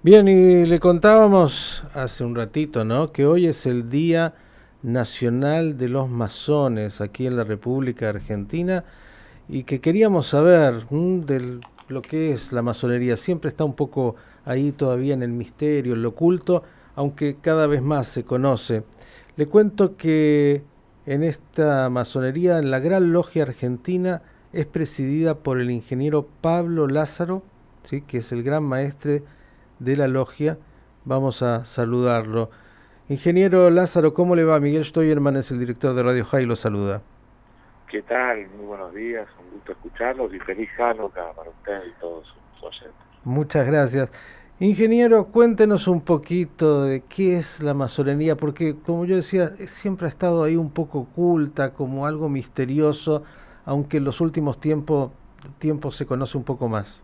Bien, y le contábamos hace un ratito, ¿no? Que hoy es el Día Nacional de los Masones aquí en la República Argentina y que queríamos saber de lo que es la masonería. Siempre está un poco ahí todavía en el misterio, en lo oculto, aunque cada vez más se conoce. Le cuento que en esta masonería, en la Gran Logia Argentina, es presidida por el ingeniero Pablo Lázaro, ¿sí? Que es el gran maestre de la logia. Vamos a saludarlo. Ingeniero Lázaro, ¿cómo le va? Miguel Stoyerman es el director de Radio High, lo saluda. ¿Qué tal? Muy buenos días, un gusto escucharlos y feliz Hanukkah para usted y todos sus oyentes. Muchas gracias. Ingeniero, cuéntenos un poquito de qué es la masonería, porque como yo decía, siempre ha estado ahí un poco oculta, como algo misterioso, aunque en los últimos tiempos se conoce un poco más.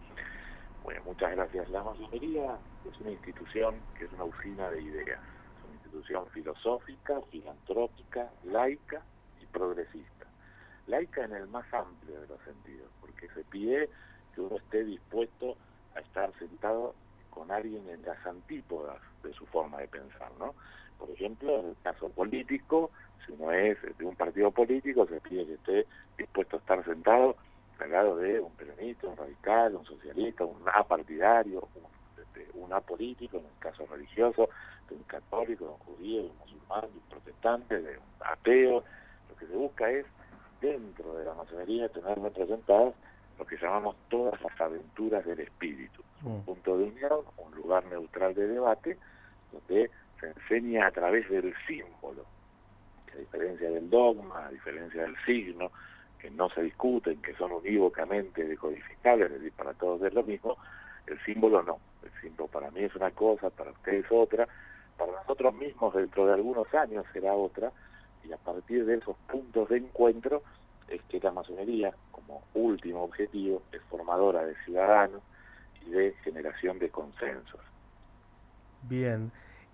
Bueno, muchas gracias. La masonería es una institución que es una usina de ideas. Es una institución filosófica, filantrópica, laica y progresista. Laica en el más amplio de los sentidos, porque se pide que uno esté dispuesto a estar sentado con alguien en las antípodas de su forma de pensar, ¿no? Por ejemplo, en el caso político, si uno es de un partido político, se pide que esté dispuesto a estar sentado al lado de un peronista, un radical, un socialista, un apartidario, un apolítico, en el caso religioso, de un católico, de un judío, de un musulmán, de un protestante, de un ateo. Lo que se busca es, dentro de la masonería, tener representadas lo que llamamos todas las aventuras del espíritu. Es un Mm. punto de unión, un lugar neutral de debate, donde se enseña a través del símbolo, que a diferencia del dogma, a diferencia del signo, que no se discuten, que son unívocamente decodificables, es decir, para todos es lo mismo, el símbolo no. El símbolo para mí es una cosa, para ustedes otra, para nosotros mismos dentro de algunos años será otra, y a partir de esos puntos de encuentro es que la masonería, como último objetivo, es formadora de ciudadanos y de generación de consensos. Bien.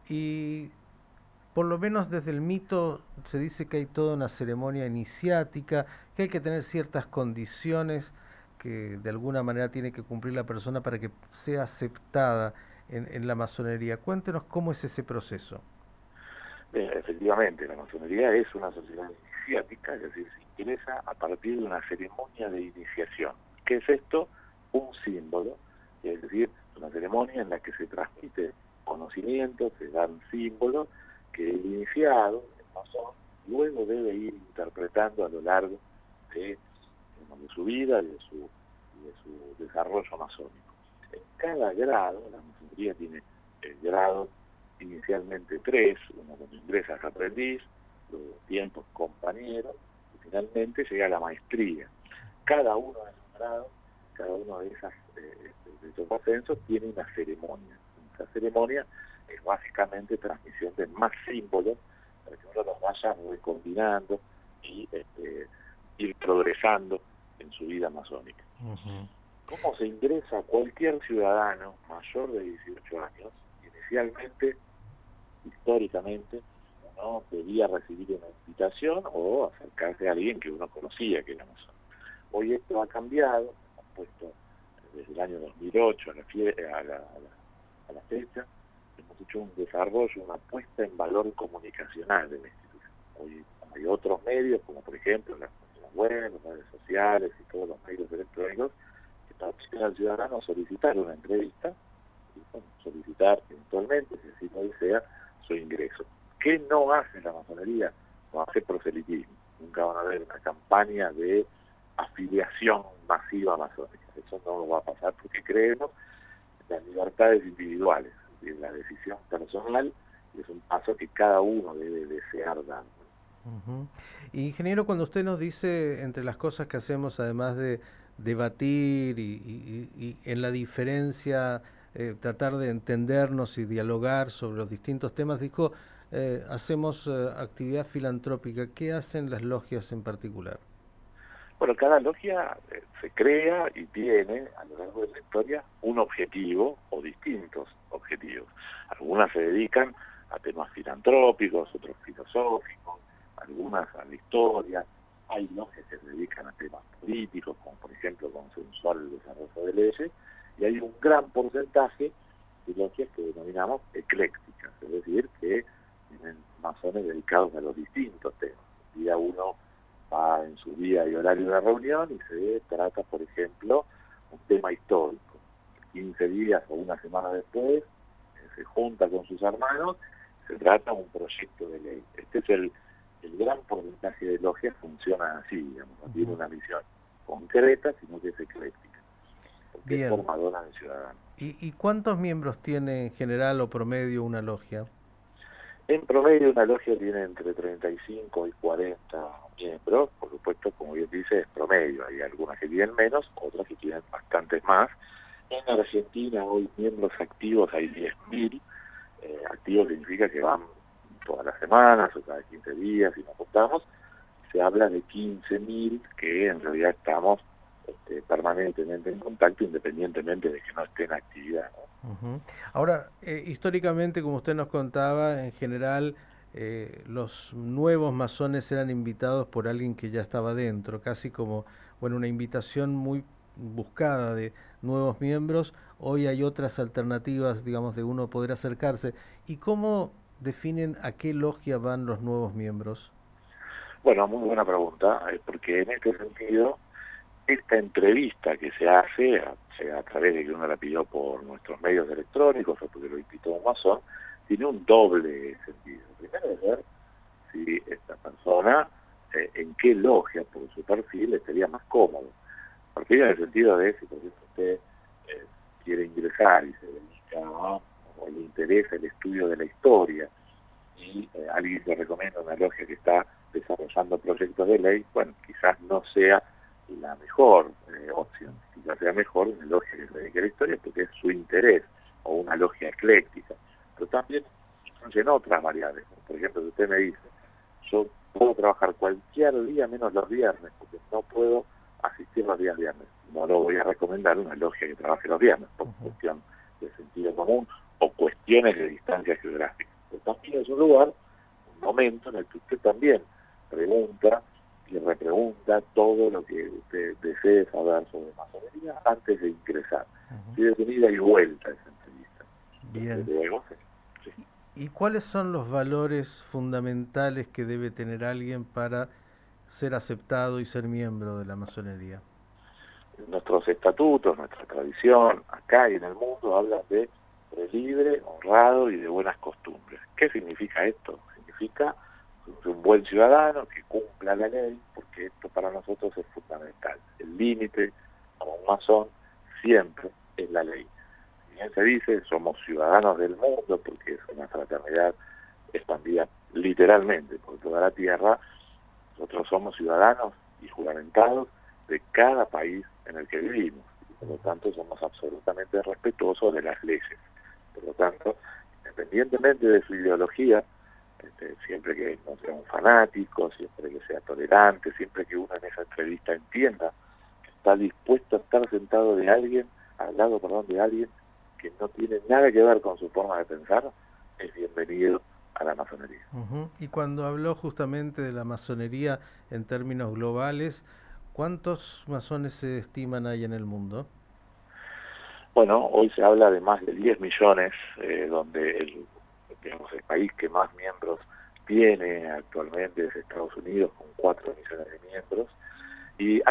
Y por lo menos desde el mito se dice que hay toda una ceremonia iniciática, que hay que tener ciertas condiciones que de alguna manera tiene que cumplir la persona para que sea aceptada en la masonería. Cuéntenos cómo es ese proceso. Efectivamente, la masonería es una sociedad iniciática, es decir, se ingresa a partir de una ceremonia de iniciación. ¿Qué es esto? Un símbolo, es decir, una ceremonia en la que se transmite conocimiento, se dan símbolos que el iniciado, el masón, luego debe ir interpretando a lo largo de, de su vida y de su desarrollo masónico. En cada grado, la masonería tiene el grado inicialmente tres, uno cuando ingresas aprendiz, luego tiempos compañero, y finalmente llega a la maestría. Cada uno de esos grados, cada uno de esos ascensos tiene una ceremonia. Esa ceremonia es básicamente transmisión de más símbolos para que uno los vaya recombinando y ir progresando en su vida masónica. Ujú. ¿Cómo se ingresa cualquier ciudadano mayor de 18 años? Inicialmente, históricamente, uno debía recibir una invitación o acercarse a alguien que uno conocía que era masón. Hoy esto ha cambiado, hemos puesto desde el año 2008 a la fecha, hemos hecho un desarrollo, una puesta en valor comunicacional de la institución. Hoy hay otros medios, como por ejemplo las web, las redes sociales y todos los medios electrónicos, que permiten al ciudadano solicitar una entrevista y solicitar eventualmente, si así lo desea, su ingreso. ¿Qué no hace la masonería? No hace proselitismo. Nunca van a ver una campaña de afiliación masiva masónica. Eso no va a pasar porque creemos en las libertades individuales, en la decisión personal, y es un paso que cada uno debe desear dar. Ujú. Ingeniero, cuando usted nos dice entre las cosas que hacemos, además de debatir y en la diferencia, tratar de entendernos y dialogar sobre los distintos temas, dijo, hacemos actividad filantrópica. ¿Qué hacen las logias en particular? Bueno, cada logia se crea y tiene a lo largo de la historia un objetivo o distintos objetivos. Algunas se dedican a temas filantrópicos, otros filosóficos, algunas a la historia. Hay logias que se dedican a temas políticos, como por ejemplo consensuar el desarrollo de leyes, y hay un gran porcentaje y logias que denominamos eclécticas, es decir, que tienen masones dedicados a los distintos temas. El día uno va en su día y horario de reunión y se trata, por ejemplo, un tema histórico. 15 días o una semana después se junta con sus hermanos, se trata un proyecto de ley. Este es el gran porcentaje de logias funciona así, digamos, no tiene una misión concreta, sino que es ecléctica, porque es Bien. formadora de ciudadanos. ¿Y cuántos miembros tiene en general o promedio una logia? En promedio una logia tiene entre 35 y 40 miembros, por supuesto, como bien dice, es promedio, hay algunas que tienen menos, otras que tienen bastantes más. En Argentina hoy miembros activos hay 10.000, activos significa que van todas las semanas o cada 15 días y nos juntamos. Se habla de 15.000 que en realidad estamos permanentemente en contacto, independientemente de que no esté en actividad, ¿no? Uh-huh. Ahora, históricamente, como usted nos contaba, en general los nuevos masones eran invitados por alguien que ya estaba dentro, casi como, bueno, una invitación muy buscada de nuevos miembros. Hoy hay otras alternativas, digamos, de uno poder acercarse. ¿Y cómo definen a qué logia van los nuevos miembros? Bueno, muy buena pregunta, porque en este sentido, esta entrevista que se hace, sea a través de que uno la pidió por nuestros medios electrónicos o porque lo invitó un masón, tiene un doble sentido. Primero es ver si esta persona, en qué logia por su perfil estaría más cómodo. Perfil en el sentido de si por ejemplo usted quiere ingresar y se dedica o le interesa el estudio de la historia y alguien le recomienda una logia que está desarrollando proyectos de ley, bueno, quizás no sea la mejor opción, quizás sea mejor una logia que se dedique a la historia porque es su interés, o una logia ecléctica, pero también influyen otras variables. Por ejemplo, si usted me dice, yo puedo trabajar cualquier día menos los viernes, porque no puedo asistir los días viernes, no lo voy a recomendar una logia que trabaje los viernes, por cuestión de sentido común o cuestiones de distancia geográfica. Pero también es un lugar, un momento en el que usted también pregunta y repregunta todo lo que usted desee saber sobre masonería antes de ingresar. Si es de ida y vuelta esa entrevista. Bien. Desde luego, sí. ¿Y cuáles son los valores fundamentales que debe tener alguien para ser aceptado y ser miembro de la masonería? Nuestros estatutos, nuestra tradición, acá y en el mundo, hablan de libre, honrado y de buenas costumbres. ¿Qué significa esto? Significa un buen ciudadano que cumpla la ley, porque esto para nosotros es fundamental. El límite para un masón siempre es la ley. Si bien se dice, somos ciudadanos del mundo, porque es una fraternidad expandida literalmente por toda la tierra, nosotros somos ciudadanos y juramentados de cada país en el que vivimos. Y por lo tanto, somos absolutamente respetuosos de las leyes. Por lo tanto, independientemente de su ideología, siempre que no sea un fanático, siempre que sea tolerante, siempre que uno en esa entrevista entienda que está dispuesto a estar sentado al lado de alguien que no tiene nada que ver con su forma de pensar, es bienvenido a la masonería. Uh-huh. Y cuando habló justamente de la masonería en términos globales, ¿cuántos masones se estiman hay en el mundo? Bueno, hoy se habla de más de 10 millones, donde el país que más miembros tiene actualmente es Estados Unidos, con 4 millones de miembros. Y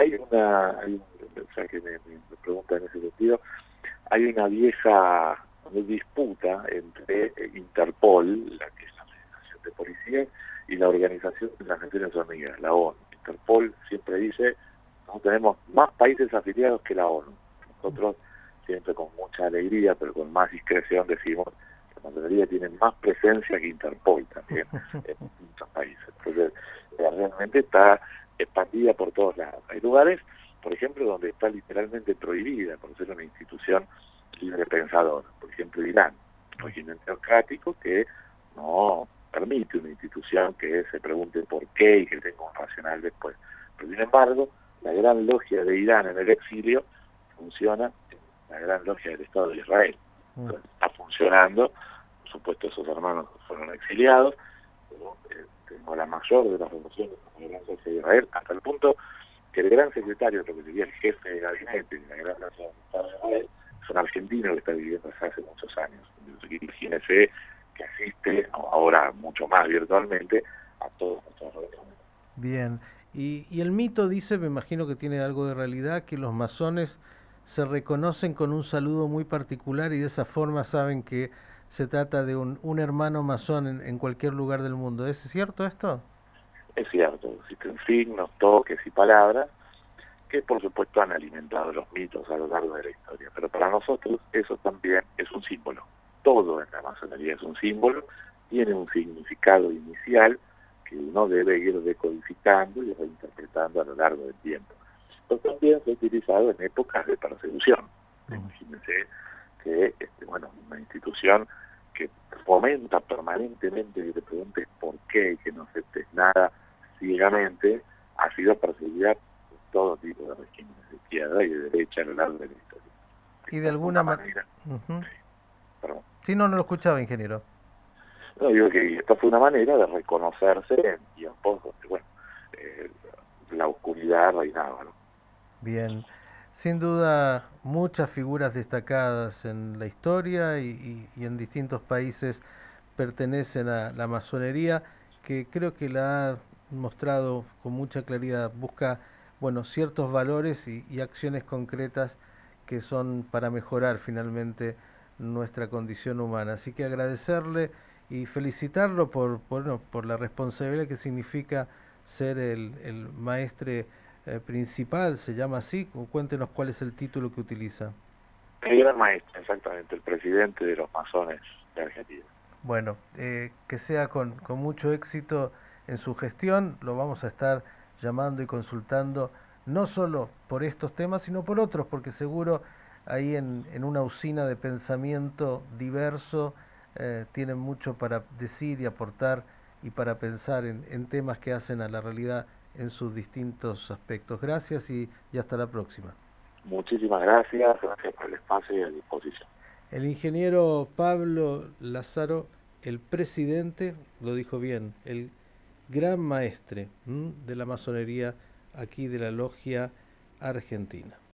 o sea que me pregunta en ese sentido, hay una vieja disputa entre Interpol, la que es la Federación de Policías, y la Organización de las Naciones Unidas, la ONU. Interpol siempre dice, no tenemos más países afiliados que la ONU. Nosotros siempre con mucha alegría, pero con más discreción decimos que la mayoría tiene más presencia que Interpol también en muchos países. Entonces, realmente está expandida por todos lados. Hay lugares, por ejemplo, donde está literalmente prohibida por ser una institución libre pensadora. Por ejemplo, Irán, un régimen teocrático que no permite una institución que se pregunte por qué y que tenga un racional después. Pero sin embargo, la gran logia de Irán en el exilio funciona en la gran logia del Estado de Israel. Entonces, está funcionando, por supuesto esos hermanos fueron exiliados, pero tengo la mayor de las relaciones con la gran logia de Israel, hasta el punto que el gran secretario, lo que sería el jefe de gabinete de la gran logia de Israel, masón argentino que está viviendo desde hace muchos años. Imagínese que asiste, ahora mucho más virtualmente, a todas nuestras reuniones. Bien. Y el mito dice, me imagino que tiene algo de realidad, que los masones se reconocen con un saludo muy particular y de esa forma saben que se trata de un hermano masón en cualquier lugar del mundo. ¿Es cierto esto? Es cierto, existen signos, toques y palabras que por supuesto han alimentado los mitos a lo largo de la historia, pero para nosotros eso también es un símbolo. Todo en la masonería es un símbolo, tiene un significado inicial que uno debe ir decodificando y reinterpretando a lo largo del tiempo. Pero también se ha utilizado en épocas de persecución. Imagínense que una institución que fomenta permanentemente que te preguntes por qué y que no aceptes nada ciegamente, ha sido perseguida por todo tipo de regímenes de izquierda y de derecha a lo largo de la historia. Y de alguna manera... Perdón. Sí, no lo escuchaba, ingeniero. No, digo que esta fue una manera de reconocerse en tiempos donde, la oscuridad reinaba, ¿no? Bien, sin duda muchas figuras destacadas en la historia y en distintos países pertenecen a la masonería, que creo que la ha mostrado con mucha claridad, busca, bueno, ciertos valores y acciones concretas que son para mejorar finalmente nuestra condición humana. Así que agradecerle y felicitarlo por la responsabilidad que significa ser el maestre principal, se llama así. Cuéntenos cuál es el título que utiliza. El gran maestro, exactamente, el presidente de los masones de Argentina. Bueno, que sea con mucho éxito en su gestión, lo vamos a estar llamando y consultando, no solo por estos temas, sino por otros, porque seguro ahí en una usina de pensamiento diverso tienen mucho para decir y aportar y para pensar en temas que hacen a la realidad en sus distintos aspectos. Gracias y hasta la próxima. Muchísimas gracias por el espacio y a disposición. El ingeniero Pablo Lázaro, el presidente, lo dijo bien, el gran maestre de la masonería aquí de la Logia Argentina.